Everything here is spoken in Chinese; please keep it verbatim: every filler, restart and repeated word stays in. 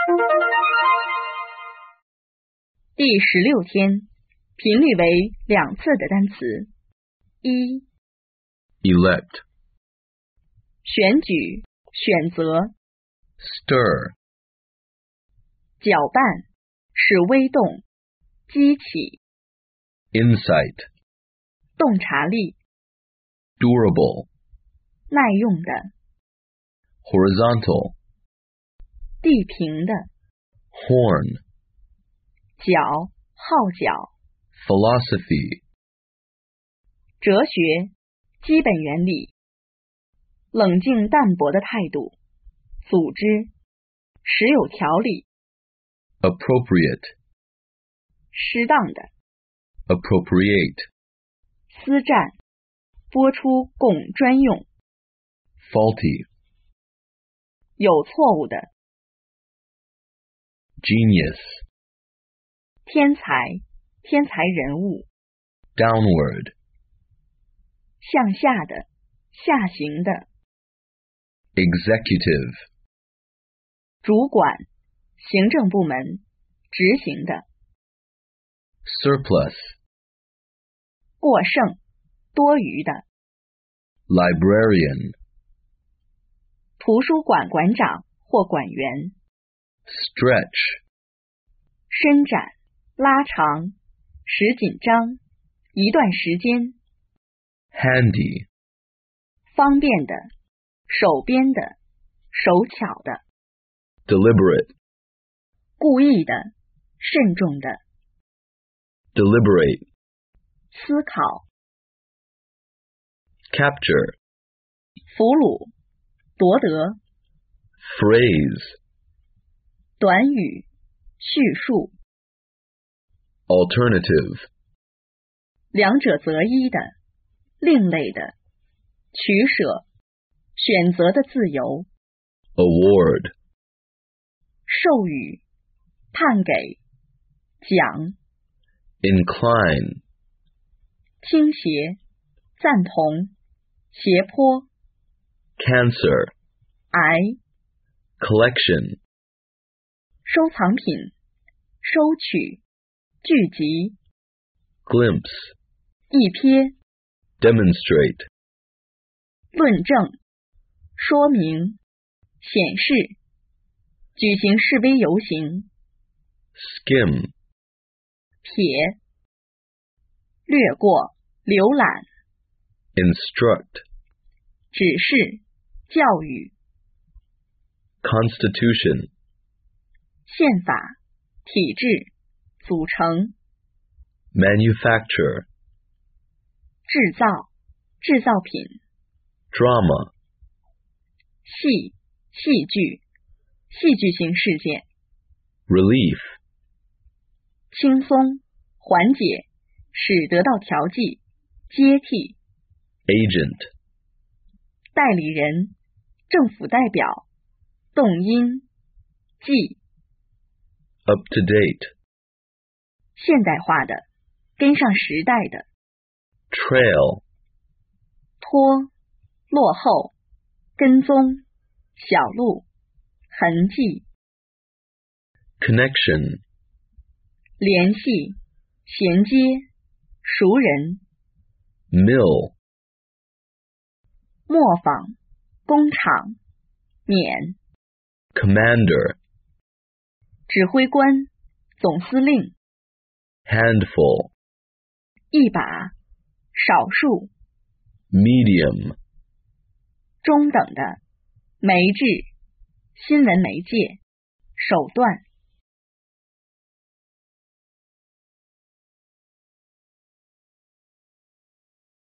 第十六天，频率为两次的单词。一 elect, 选举、选择、 stir, 搅拌、使微动、激起、 insight, 洞察力、 durable, 耐用的、 horizontal, 地平的、 horn, 角、号角、 philosophy, 哲学、基本原理、冷静淡泊的态度、组织、实有条理、 appropriate, 适当的、 appropriate, 私占、拨出供专用、 faulty, 有错误的、 genius, 天才、天才人物、 downward, 向下的、下行的、 executive, 主管、行政部门、执行的、 surplus, 过剩、多余的、 librarian, 图书馆馆长或馆员、 stretch, 伸展、拉长、使紧张、一段时间、 handy, 方便的、手边的、手巧的、 deliberate, 故意的、慎重的、 deliberate, 思考、 capture, 俘虏、夺得、 phrase, 短语、叙述、 alternative, 两者择一的、另类的、取舍、选择的自由、 award, 授予、判给、奖、 incline, 倾斜、赞同、斜坡、 cancer, 癌、 collection, 收藏品、收取、聚集、 glimpse, 一瞥、 demonstrate, 论证、说明、显示、举行示威游行、 skim, 瞥、略过、浏览、 instruct, 指示、教育、 constitution, 宪法、体制、组成、 manufacture, 制造、制造品、 drama, 戏、戏剧、戏剧性事件、 relief, 轻松、缓解、使得到调剂、接替、 agent, 代理人、政府代表、动因、记、 up to date, 现代化的、跟上时代的、 trail, 拖、落后、跟踪、小路、痕迹、 connection, 联系、衔接、熟人、 mill, 磨坊、工厂、免、 commander, 指挥官、总司令、 handful, 一把、少数、 medium, 中等的、媒质、新闻媒介、手段。